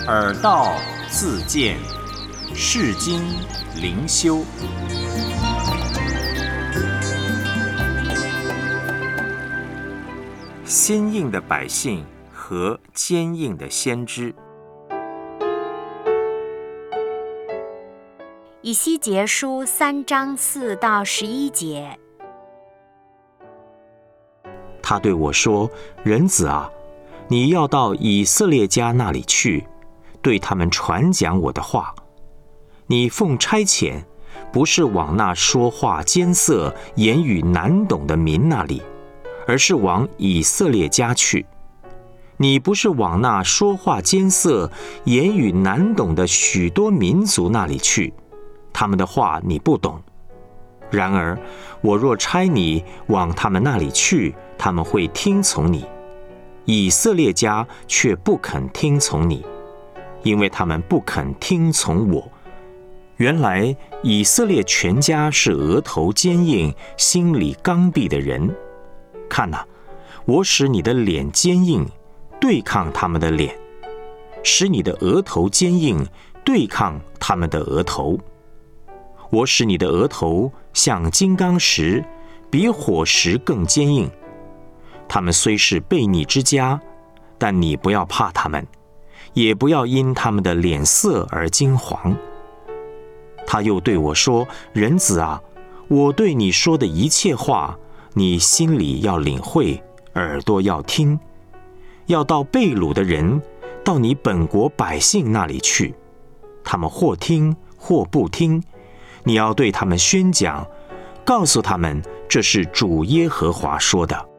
耳道自见，世经灵修。心硬的百姓和坚硬的先知。 以西结书3章4到11节。 他对我说：“人子啊，你要到以色列家那里去，对他们传讲我的话。你奉差遣，不是往那说话艰涩、言语难懂的民那里，而是往以色列家去。你不是往那说话艰涩、言语难懂的许多民族那里去，他们的话你不懂。然而，我若差你往他们那里去，他们会听从你。以色列家却不肯听从你，因为他们不肯听从我。原来以色列全家是额头坚硬、心里刚愎的人。看哪，我使你的脸坚硬，对抗他们的脸；使你的额头坚硬，对抗他们的额头。我使你的额头像金刚石，比火石更坚硬。他们虽是悖逆之家，但你不要怕他们，也不要因他们的脸色而惊惶。他又对我说：“人子啊，我对你说的一切话，你心里要领会，耳朵要听。要到被掳的人，到你本国百姓那里去，他们或听或不听。你要对他们宣讲，告诉他们这是主耶和华说的。”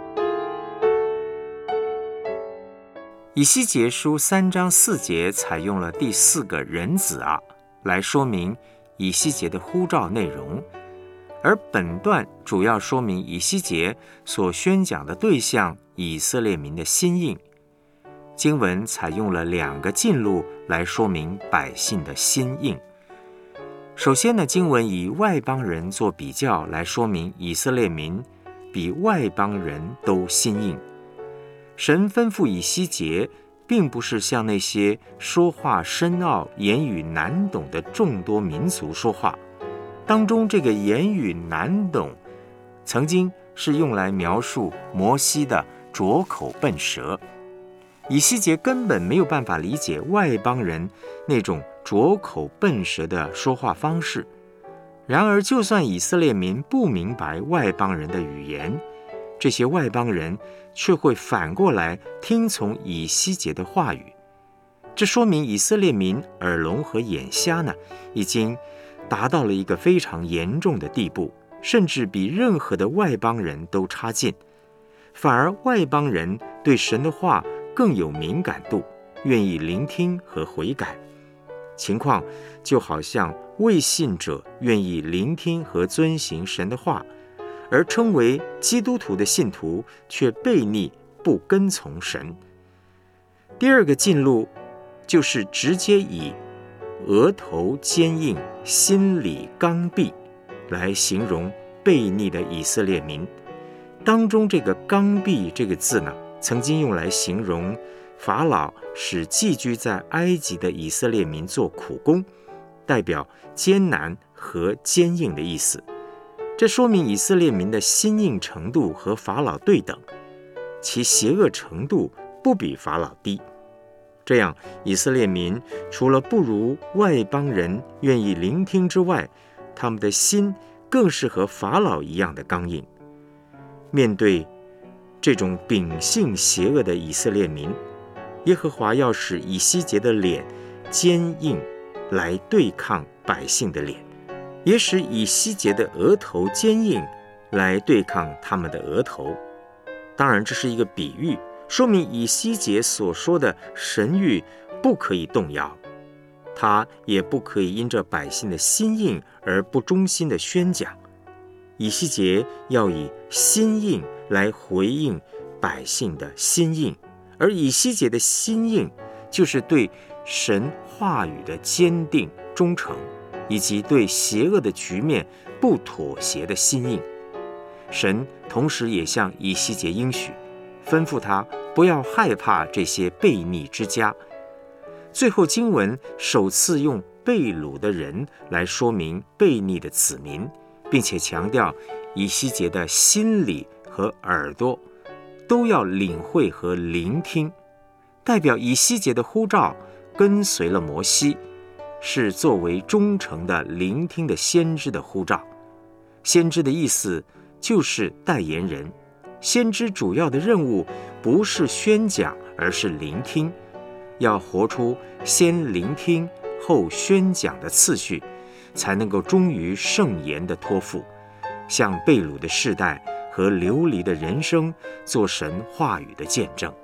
以西结书3章4节采用了第4个人子啊，来说明以西结的呼召内容，而本段主要说明以西结所宣讲的对象以色列民的心硬。经文采用了2个进路来说明百姓的心硬。首先呢，经文以外邦人做比较来说明以色列民比外邦人都心硬。神吩咐以西结，并不是向那些说话深奥、言语难懂的众多民族说话。当中这个言语难懂，曾经是用来描述摩西的拙口笨舌。以西结根本没有办法理解外邦人那种拙口笨舌的说话方式。然而，就算以色列民不明白外邦人的语言，这些外邦人却会反过来听从以西结的话语。这说明以色列民耳聋和眼瞎呢，已经达到了一个非常严重的地步，甚至比任何的外邦人都差劲。反而外邦人对神的话更有敏感度，愿意聆听和悔改。情况就好像未信者愿意聆听和遵行神的话，而称为基督徒的信徒却悖逆不跟从神。第2个进路就是直接以额头坚硬、心里刚愎来形容悖逆的以色列民。当中这个刚愎这个字呢，曾经用来形容法老使寄居在埃及的以色列民做苦工，代表艰难和坚硬的意思。这说明以色列民的心硬程度和法老对等，其邪恶程度不比法老低。这样，以色列民除了不如外邦人愿意聆听之外，他们的心更是和法老一样的刚硬。面对这种秉性邪恶的以色列民，耶和华要使以西结的脸坚硬，来对抗百姓的脸，也使以西结的额头坚硬，来对抗他们的额头。当然，这是一个比喻，说明以西结所说的神谕不可以动摇，他也不可以因着百姓的心硬而不忠心的宣讲。以西结要以心硬来回应百姓的心硬，而以西结的心硬就是对神话语的坚定忠诚，以及对邪恶的局面不妥协的心硬。神同时也向以西结应许，吩咐他不要害怕这些悖逆之家。 最后经文首次用被掳的人来说明悖逆的子民，并且强调以西结的心里和耳朵都要领会和聆听，代表以西结的呼召跟随了摩西，是作为忠诚的聆听的先知的呼召。先知的意思就是代言人，先知主要的任务不是宣讲，而是聆听，要活出先聆听后宣讲的次序，才能够忠于圣言的托付，向被掳的世代和流离的人生做神话语的见证。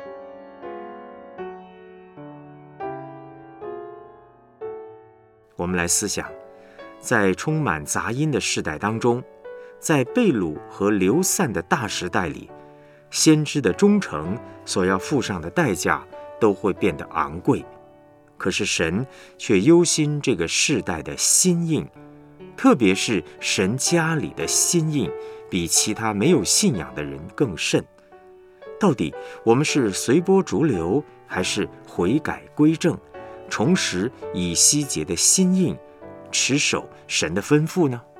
我们来思想，在充满杂音的世代当中，在被掳和流散的大时代里，先知的忠诚所要付上的代价都会变得昂贵。可是神却忧心这个世代的心硬，特别是神家里的心硬，比其他没有信仰的人更甚。到底我们是随波逐流，还是悔改归正，重拾以西结的心硬，持守神的吩咐呢？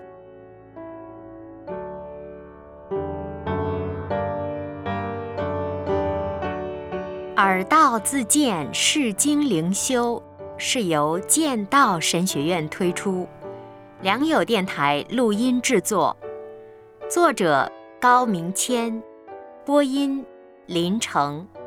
耳道自荐释经灵修是由剑道神学院推出，良友电台录音制作，作者高明谦，播音林成。